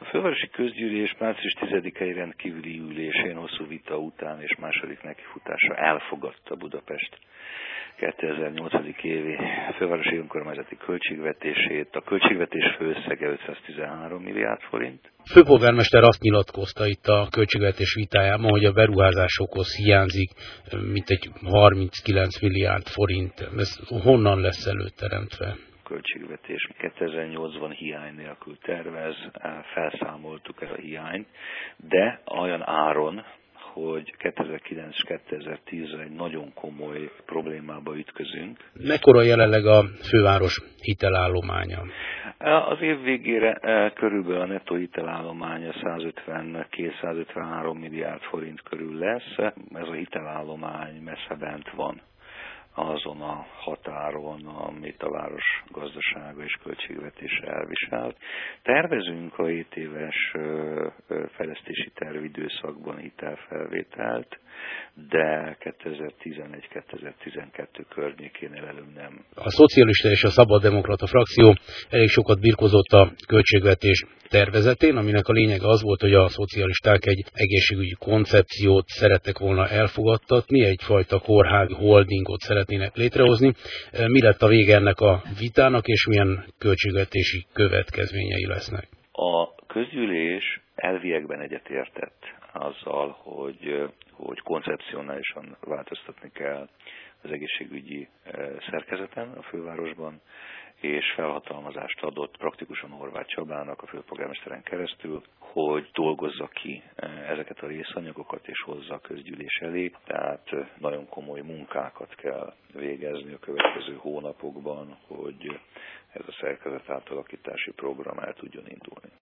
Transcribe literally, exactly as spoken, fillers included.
fővárosi közgyűlés március tizedikei rendkívüli ülésén hosszú vita után és második nekifutása elfogadta Budapest kétezer-nyolc. évi fővárosi önkormányzati költségvetését. A költségvetés főösszege ötszáztizenhárom milliárd forint. Főpolgármester azt nyilatkozta itt a költségvetés vitájában, hogy a beruházásokhoz hiányzik mintegy harminckilenc milliárd forint. Ez honnan lesz előteremtve? Költségvetés kétezer-nyolcban hiány nélkül tervez, felszámoltuk el a hiányt, de olyan áron, hogy kétezer-kilenc és kétezer-tízre egy nagyon komoly problémába ütközünk. Mekkora jelenleg a főváros hitelállománya? Az év végére körülbelül a nettó hitelállománya százötvenkét-százötvenhárom milliárd forint körül lesz. Ez a hitelállomány messze bent van azon a határon, amit a város gazdasága és költségvetése elviselt. Tervezünk a hét éves fejlesztési tervidőszakban hitelfelvételt, de kétezer-tizenegy-kétezer-tizenkettő környékénél előbb nem. A szocialista és a szabaddemokrata frakció elég sokat birkozott a költségvetés tervezetén, aminek a lényege az volt, hogy a szocialisták egy egészségügyi koncepciót szerettek volna elfogadtatni, egyfajta kórházi holdingot szeretnének létrehozni. Mi lett a vége ennek a vitának, és milyen költségvetési következményei lesznek? A közgyűlés elviekben egyetértett azzal, hogy, hogy koncepcionálisan változtatni kell az egészségügyi szerkezeten a fővárosban, és felhatalmazást adott praktikusan Horváth Csabának, a főpolgármesteren keresztül, hogy dolgozza ki ezeket a részanyagokat és hozza a közgyűlés elé. Tehát nagyon komoly munkákat kell végezni a következő hónapokban, hogy ez a szerkezet átalakítási program el tudjon indulni.